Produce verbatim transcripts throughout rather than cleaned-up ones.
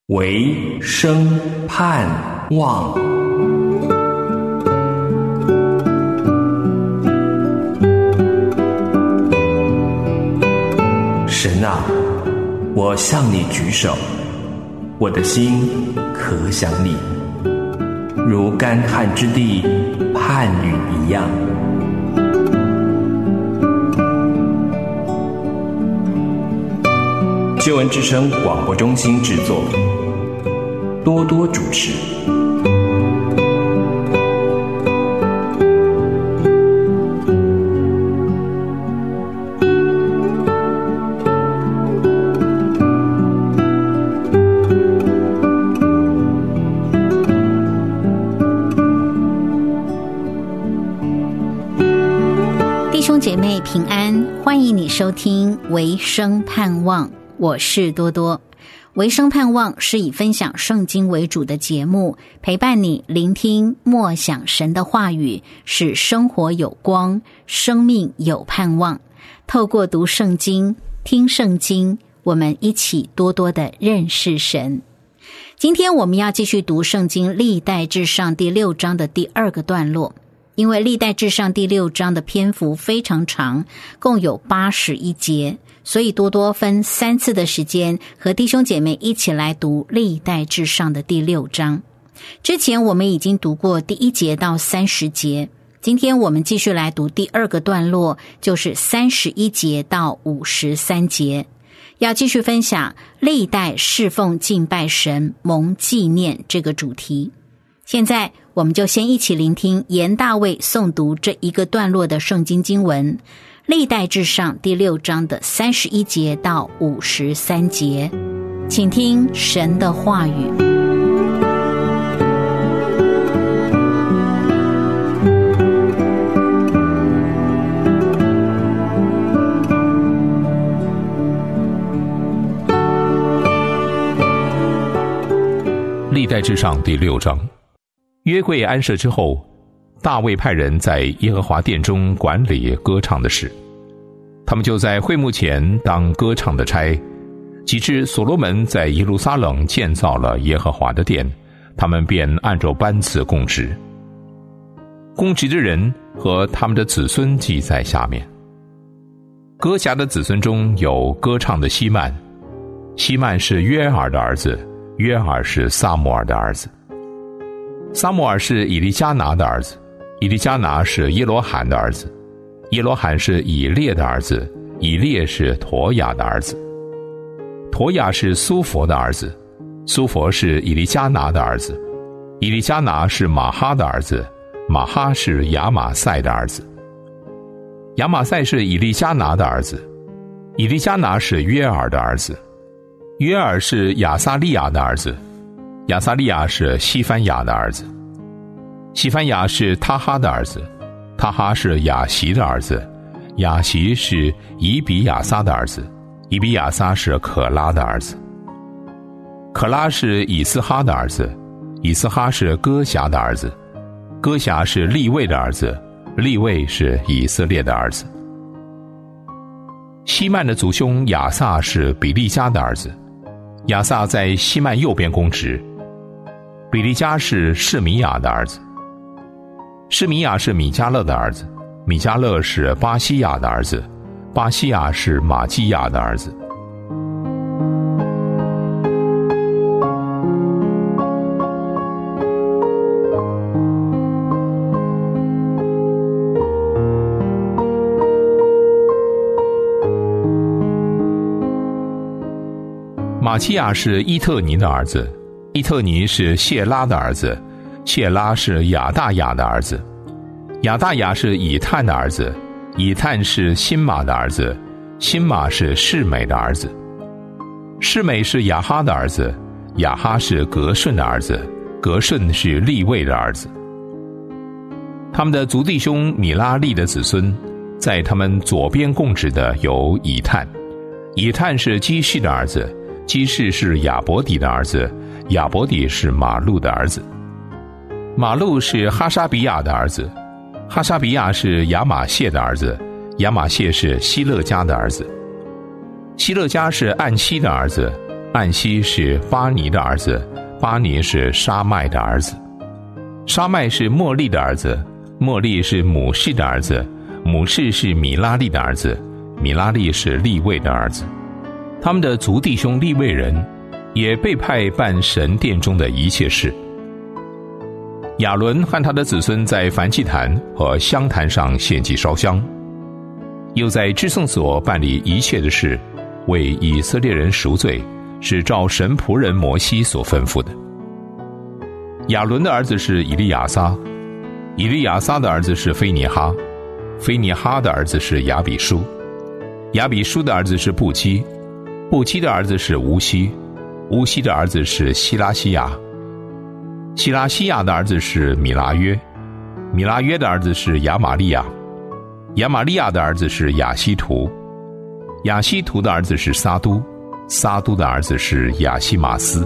唯生盼望。神啊，我向你举手，我的心可想你，如干旱之地盼雨一样。救恩之声广播中心制作，多多主持。 弟兄姐妹平安，欢迎你收听唯生盼望，我是多多。唯生盼望是以分享圣经为主的节目，陪伴你聆听默想神的话语，使生活有光，生命有盼望。透过读圣经、听圣经，我们一起多多的认识神。今天我们要继续读圣经历代志上第六章的第二个段落。因为历代志上第六章的篇幅非常长，共有八十一节，所以多多分三次的时间和弟兄姐妹一起来读历代志上的第六章。之前我们已经读过第一节到三十节，今天我们继续来读第二个段落，就是三十一节到五十三节，要继续分享历代侍奉敬拜神蒙纪念这个主题。现在我们就先一起聆听严大卫诵读这一个段落的圣经经文，历代志上第六章的三十一节到五十三节，请听神的话语。 历代志上第六章。约柜安设之后，大卫派人在耶和华殿中管理歌唱的事，他们就在会幕前当歌唱的差。及至所罗门在耶路撒冷建造了耶和华的殿，他们便按照班次供职。供职的人和他们的子孙记在下面。歌辖的子孙中有歌唱的希曼，希曼是约珥的儿子，约珥是撒母耳的儿子，撒母耳是以利加拿的儿子，以利加拿是耶罗罕的儿子，耶罗罕是以列的儿子，以列是陀雅的儿子，陀雅是苏佛的儿子，苏佛是以利加拿的儿子，以利加拿是马哈的儿子，马哈是亚玛赛的儿子，亚玛赛是以利加拿的儿子，以利加拿是约珥的儿子，约珥是亚撒利亚的儿子，亚撒利亚是西番雅的儿子，西番雅是他哈的儿子，他哈是亚习的儿子，亚习是以比亚撒的儿子，以比亚撒是可拉的儿子，可拉是以斯哈的儿子，以斯哈是歌辖的儿子，歌辖是利未的儿子，利未是以色列的儿子。希曼的族兄亚撒是比利家的儿子，亚撒在希曼右边供职。比利家是示米亚的儿子，示米亚是米迦勒的儿子，米迦勒是巴西亚的儿子，巴西亚是马基亚的儿子。马基亚是伊特尼的儿子，伊特尼是谢拉的儿子，谢拉是亚大雅的儿子，亚大雅是以探的儿子，以探是辛玛的儿子，辛玛是示美的儿子，示美是亚哈的儿子，亚哈是革顺的儿子，革顺是利未的儿子。他们的族弟兄米拉利的子孙，在他们左边供职的有以探，以探是基士的儿子，基士是亚伯底的儿子，亚伯底是马路的儿子，马路是哈沙比亚的儿子，哈沙比亚是亚玛谢的儿子，亚玛谢是希勒家的儿子，希勒家是暗希的儿子， 暗西是巴尼的儿子，巴尼是沙麦的儿子。沙麦是莫利的儿子，莫利是母士的儿子，母士是米拉利的儿子，米拉利是利未的儿子。他们的族弟兄利未人也被派办神殿中的一切事。亚伦和他的子孙在燔祭坛和香坛上献祭烧香，又在至圣所办理一切的事，为以色列人赎罪，是照神仆人摩西所吩咐的。亚伦的儿子是以利亚撒，以利亚撒的儿子是非尼哈，非尼哈的儿子是亚比书，亚比书的儿子是布基，布基的儿子是乌西，乌西的儿子是希拉西亚，希拉西亚的儿子是米拉约，米拉约的儿子是亚玛利亚，亚玛利亚的儿子是亚希图，亚希图的儿子是撒都，撒都的儿子是亚西马斯。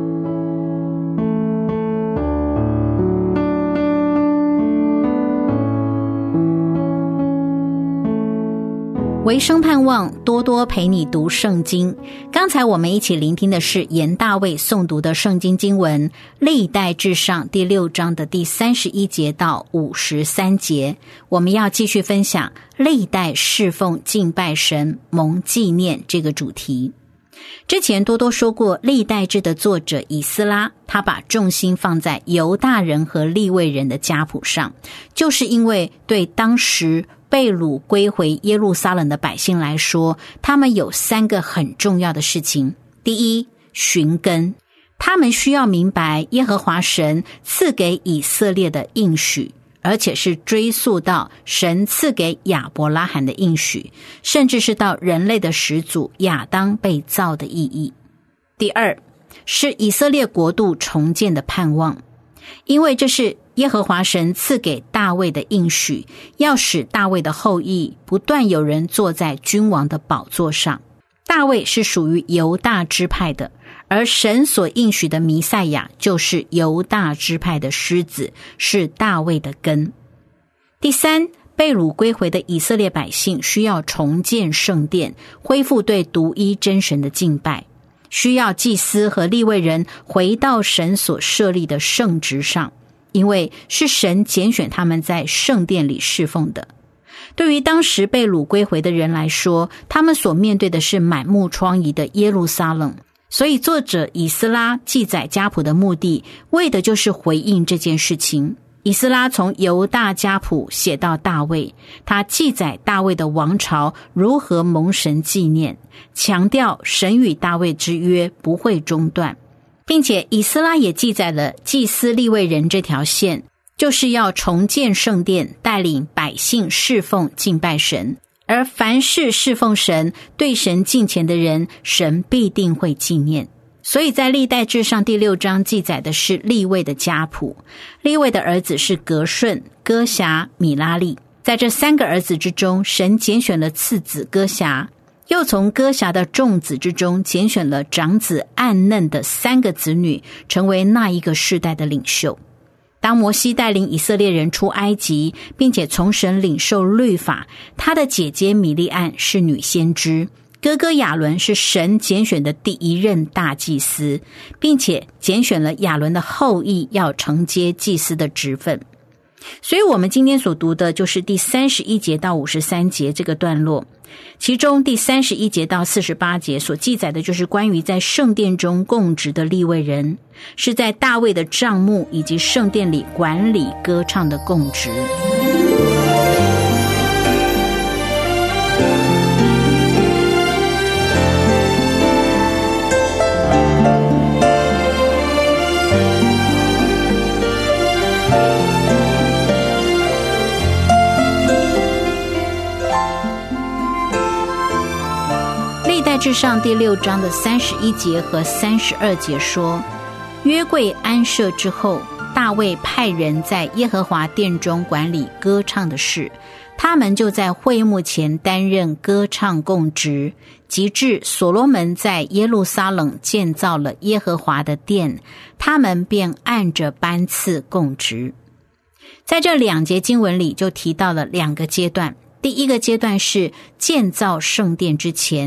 维生盼望多多陪你读圣经。刚才我们一起聆听的是严大卫诵读的圣经经文历代志上第六章的第三十一节到五十三节。我们要继续分享历代侍奉敬拜神蒙纪念这个主题。之前多多说过，历代志的作者以斯拉，他把重心放在犹大人和利未人的家谱上，就是因为对当时被掳归回耶路撒冷的百姓来说，他们有三个很重要的事情。第一，寻根，他们需要明白耶和华神赐给以色列的应许，而且是追溯到神赐给亚伯拉罕的应许，甚至是到人类的始祖亚当被造的意义。第二，是以色列国度重建的盼望，因为这是耶和华神赐给大卫的应许，要使大卫的后裔不断有人坐在君王的宝座上。大卫是属于犹大支派的，而神所应许的弥赛亚就是犹大支派的狮子，是大卫的根。第三，被掳归回的以色列百姓需要重建圣殿，恢复对独一真神的敬拜，需要祭司和利未人回到神所设立的圣职上，因为是神拣选他们在圣殿里侍奉的。对于当时被掳归回的人来说，他们所面对的是满目疮痍的耶路撒冷，所以作者以斯拉记载家谱的目的，为的就是回应这件事情。以斯拉从犹大家谱写到大卫，他记载大卫的王朝如何蒙神纪念，强调神与大卫之约不会中断，并且以斯拉也记载了祭司利未人这条线，就是要重建圣殿，带领百姓侍奉敬拜神，而凡是侍奉神对神敬虔的人，神必定会纪念。所以在历代志上第六章记载的是利未的家谱，利未的儿子是革顺、哥辖、米拉利。在这三个儿子之中，神拣选了次子哥辖，又从哥辖的众子之中拣选了长子暗嫩的三个子女，成为那一个世代的领袖。当摩西带领以色列人出埃及，并且从神领受律法，他的姐姐米利暗是女先知，哥哥亚伦是神拣选的第一任大祭司，并且拣选了亚伦的后裔要承接祭司的职分。所以我们今天所读的就是第三十一节到五十三节这个段落，其中第三十一节到四十八节所记载的就是关于在圣殿中供职的利未人，是在大卫的帐幕以及圣殿里管理歌唱的供职。历代志上第六章的三十一节和三十二节说，约柜安设之后，大卫派人在耶和华殿中管理歌唱的事，他们就在会幕前担任歌唱供职，及至所罗门在耶路撒冷建造了耶和华的殿，他们便按着班次供职。在这两节经文里就提到了两个阶段，第一个阶段是建造圣殿之前，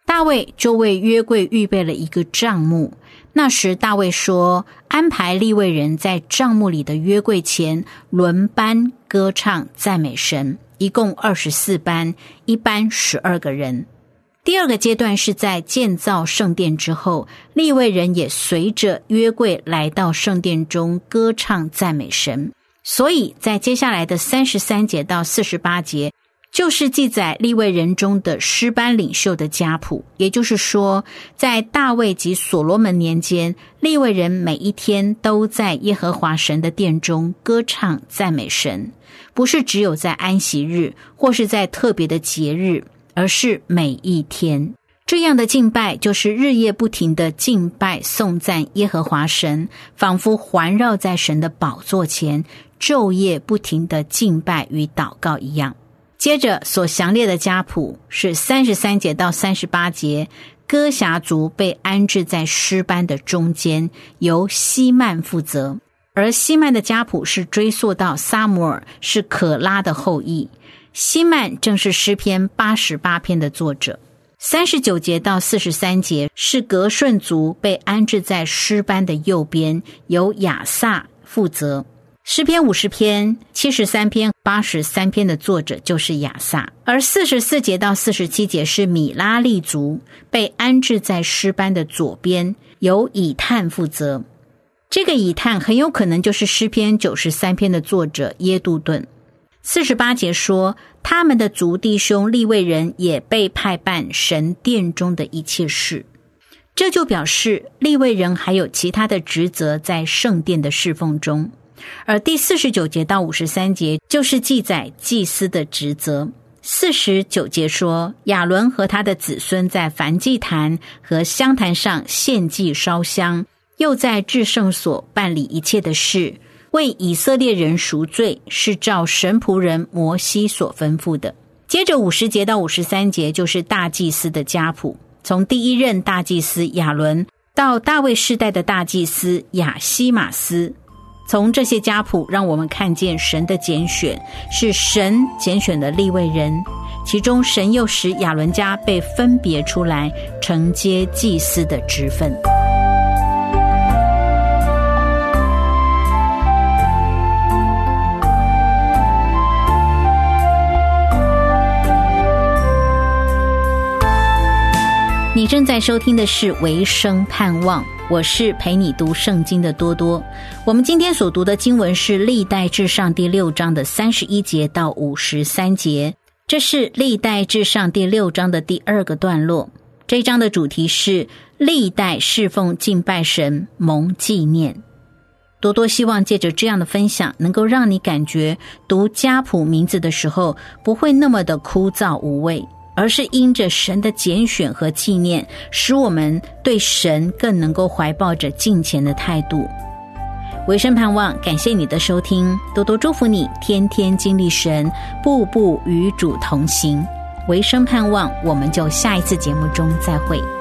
大卫就为约柜预备了一个帐幕。那时大卫说，安排利未人在帐幕里的约柜前轮班歌唱赞美神，一共二十四班，一班十二个人。第二个阶段是在建造圣殿之后，利未人也随着约柜来到圣殿中歌唱赞美神。所以在接下来的三十三节到四十八节，就是记载利未人中的诗班领袖的家谱。也就是说，在大卫及所罗门年间，利未人每一天都在耶和华神的殿中歌唱赞美神，不是只有在安息日或是在特别的节日，而是每一天。这样的敬拜就是日夜不停的敬拜颂赞耶和华神，仿佛环绕在神的宝座前，昼夜不停的敬拜与祷告一样。接着所详列的家谱是三十三节到三十八节，歌辖族被安置在诗班的中间，由希曼负责。而希曼的家谱是追溯到撒母耳，是可拉的后裔。希曼正是诗篇八十八篇的作者。三十九节到四十三节是革顺族被安置在诗班的右边，由亚萨负责。诗篇五十篇、七十三篇、八十三篇的作者就是亚萨。而四十四节到四十七节是米拉利族被安置在诗班的左边，由以探负责。这个以探很有可能就是诗篇九十三篇的作者耶杜顿。四十八节说，他们的族弟兄利未人也被派办神殿中的一切事。这就表示利未人还有其他的职责在圣殿的侍奉中。而第四十九节到五十三节就是记载祭司的职责。四十九节说，亚伦和他的子孙在燔祭坛和香坛上献祭烧香，又在至圣所办理一切的事，为以色列人赎罪，是照神仆人摩西所吩咐的。接着五十节到五十三节就是大祭司的家谱，从第一任大祭司亚伦到大卫世代的大祭司亚西马斯。从这些家谱让我们看见神的拣选，是神拣选的利未人，其中神又使亚伦家被分别出来，承接祭司的职分。你正在收听的是维生盼望，我是陪你读圣经的多多。我们今天所读的经文是历代志上第六章的三十一节到五十三节，这是历代志上第六章的第二个段落。这一章的主题是历代侍奉敬拜神蒙纪念。多多希望借着这样的分享，能够让你感觉读家谱名字的时候不会那么的枯燥无味，而是因着神的拣选和纪念，使我们对神更能够怀抱着敬虔的态度。维生盼望，感谢你的收听，多多祝福你，天天经历神，步步与主同行。维生盼望，我们就下一次节目中再会。